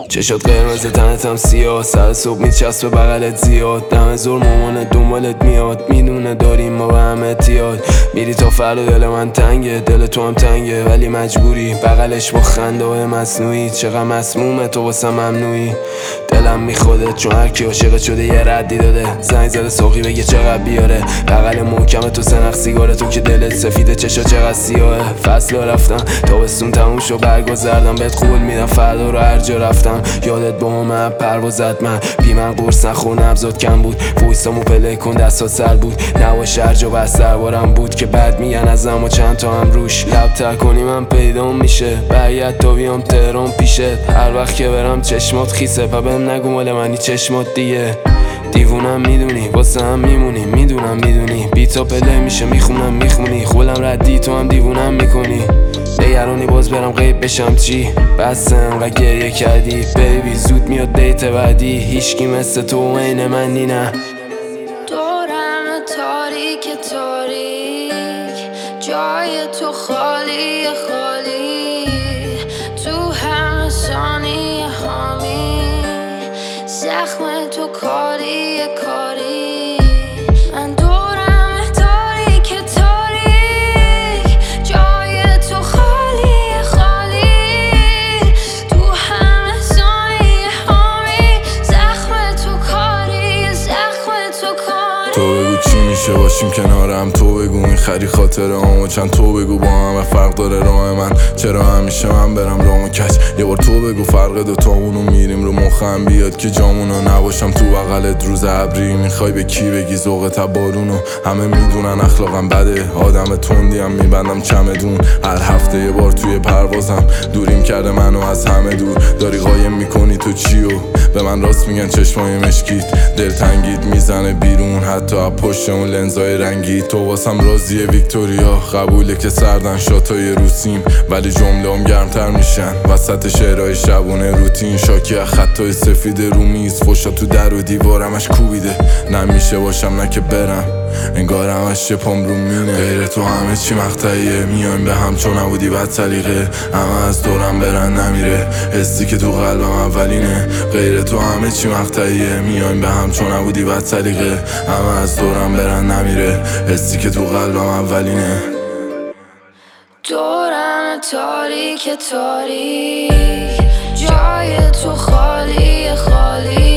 چشات قرمز تنتم سیاه، سر صبح میچسب به بغلت زیاد. دم زور مامانت دنبالت میاد، میدونه داریم ما به هم احتیاج. میری تا فردا دل من تنگه، دل تو هم تنگه ولی مجبوری بغلش با خنده های مصنوعی. چقدر مسمومه تو واسه ممنوعی، دلم میخوده چون هرکی عاشقت شده یه ردی داده. زنگ زده ساقی بگه چقدر بیاره، بغل محکم تو سنخ سیگاره، تو که دلت سفیده چشا چقدر سیاهه. فصل رفتم تابستون تموم شو برگا زردم، بهت قول میدم فردا رو هر جا رفتم یادت با من پروازت. من بی من قرص نخور نبضات کم بود، وایسامو پله کن دستات سر بود. نواش هر جا بس دربارم بود که بعد میگن ازم و چند تا هم روش. لب تر کنی من پیدام میشه، برگرد تا بیام تهران پیشت. هر وقت که برم چشمات خیسه، پا بهم نگو مال منی چشمات دیگه. دیوونم میدونی واسه هم میمونی، میدونم میدونی بیتا پله میشه میخونم میخونی. خولم ردی تو هم دیوونم میکنی، نگرانی باز برم غیب بشم چی؟ بسه انقدر گریه کردی بیبی، زود میاد دیت بعدی. هیچکی مثل تو عین منی نه. دورم تاریک تاریک، جای تو خالی خالی، تو همه ثانیه هامی زخم تو کاری کاری. من دورم تاریک تاریک، جای تو خالی خالی، تو همه ثانیه هامی زخم تو کاری تو کاری. تو بگو چی میشه باشیم کنارم، تو بگو میخری خاطره همو چند، تو بگو با همه فرق داره راه من، چرا همیشه من برم رامو کج. یه بار تو بگو فرق دوتامونو میریم رو مخم بیاد که جامونو نباشم تو بغلت روز ابری. میخوای به کی بگی ذوقت بارونو، همه میدونن اخلاقم بده، آدم تندیم میبندم چمدون. هر هفته یه بار توی پروازم دوریم کرده منو از همه دور. داری قایم میکنی تو چیو، به من راست میگن چشمای مشکیت، دلتنگیت میزنه بیرون حتی از پشت اون لنزای رنگی. تو واسم رازیه ویکتوریا، قبوله که سردن شاتای روسیم ولی جمله هم گرمتر میشن وسط شعرهای شبونه روتین. شاکی از خطای سفید رومیز، فشا تو در و دیوارمش کوبیده. نمیشه باشم نه که برم، انگار همش یه پام رو مینه. غیر تو همه چی مقطعیه، میایم به هم چون نبودی بد سلیقه. همه از دورم برن نمیره، حسی که تو قلبم اولینه. غیر تو همه چی مقطعیه، میایم به هم چون نبودی بد سلیقه. همه از دورم برن نمیره، حسی که تو قلبم اولینه. دورم تاریک تاریک، جای تو خالی خالی،